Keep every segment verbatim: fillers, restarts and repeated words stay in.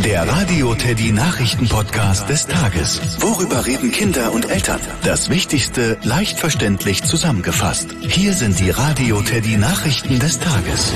Der Radio Teddy Nachrichten-Podcast des Tages. Worüber reden Kinder und Eltern? Das Wichtigste leicht verständlich zusammengefasst. Hier sind die Radio Teddy Nachrichten des Tages.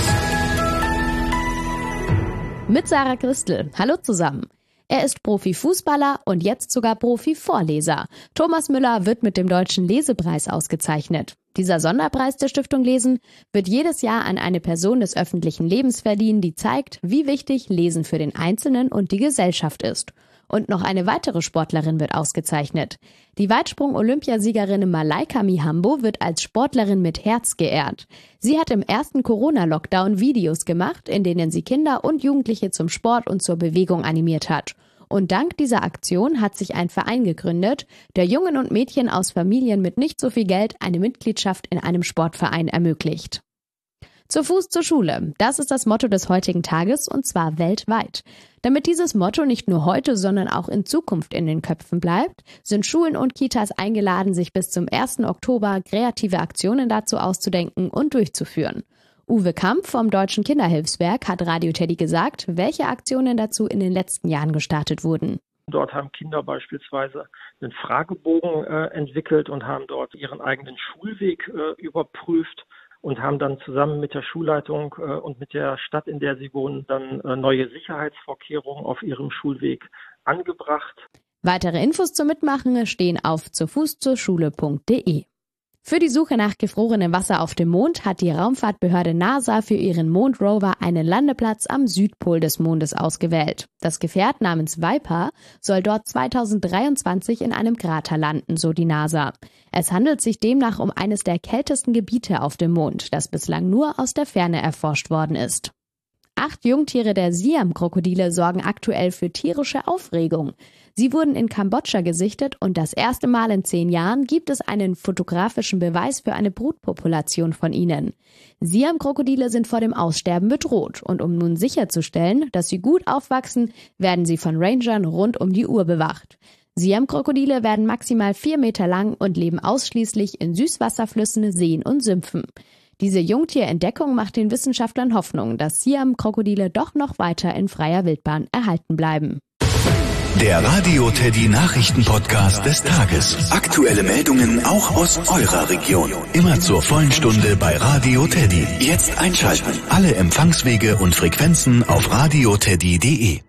Mit Sarah Christel. Hallo zusammen. Er ist Profifußballer und jetzt sogar Profi-Vorleser. Thomas Müller wird mit dem Deutschen Lesepreis ausgezeichnet. Dieser Sonderpreis der Stiftung Lesen wird jedes Jahr an eine Person des öffentlichen Lebens verliehen, die zeigt, wie wichtig Lesen für den Einzelnen und die Gesellschaft ist. Und noch eine weitere Sportlerin wird ausgezeichnet. Die Weitsprung-Olympiasiegerin Malaika Mihambo wird als Sportlerin mit Herz geehrt. Sie hat im ersten Corona-Lockdown Videos gemacht, in denen sie Kinder und Jugendliche zum Sport und zur Bewegung animiert hat. Und dank dieser Aktion hat sich ein Verein gegründet, der Jungen und Mädchen aus Familien mit nicht so viel Geld eine Mitgliedschaft in einem Sportverein ermöglicht. Zu Fuß zur Schule, das ist das Motto des heutigen Tages und zwar weltweit. Damit dieses Motto nicht nur heute, sondern auch in Zukunft in den Köpfen bleibt, sind Schulen und Kitas eingeladen, sich bis zum ersten Oktober kreative Aktionen dazu auszudenken und durchzuführen. Uwe Kamp vom Deutschen Kinderhilfswerk hat Radio Teddy gesagt, welche Aktionen dazu in den letzten Jahren gestartet wurden. Dort haben Kinder beispielsweise einen Fragebogen äh, entwickelt und haben dort ihren eigenen Schulweg äh, überprüft und haben dann zusammen mit der Schulleitung äh, und mit der Stadt, in der sie wohnen, dann äh, neue Sicherheitsvorkehrungen auf ihrem Schulweg angebracht. Weitere Infos zum Mitmachen stehen auf zu fuß zur schule punkt de. Für die Suche nach gefrorenem Wasser auf dem Mond hat die Raumfahrtbehörde NASA für ihren Mondrover einen Landeplatz am Südpol des Mondes ausgewählt. Das Gefährt namens Viper soll dort zweitausenddreiundzwanzig in einem Krater landen, so die NASA. Es handelt sich demnach um eines der kältesten Gebiete auf dem Mond, das bislang nur aus der Ferne erforscht worden ist. Acht Jungtiere der Siam-Krokodile sorgen aktuell für tierische Aufregung. Sie wurden in Kambodscha gesichtet und das erste Mal in zehn Jahren gibt es einen fotografischen Beweis für eine Brutpopulation von ihnen. Siam-Krokodile sind vor dem Aussterben bedroht und um nun sicherzustellen, dass sie gut aufwachsen, werden sie von Rangern rund um die Uhr bewacht. Siam-Krokodile werden maximal vier Meter lang und leben ausschließlich in Süßwasserflüssen, Seen und Sümpfen. Diese Jungtierentdeckung macht den Wissenschaftlern Hoffnung, dass Siam-Krokodile doch noch weiter in freier Wildbahn erhalten bleiben. Der Radio Teddy Nachrichten-Podcast des Tages. Aktuelle Meldungen auch aus eurer Region. Immer zur vollen Stunde bei Radio Teddy. Jetzt einschalten. Alle Empfangswege und Frequenzen auf radio teddy punkt de.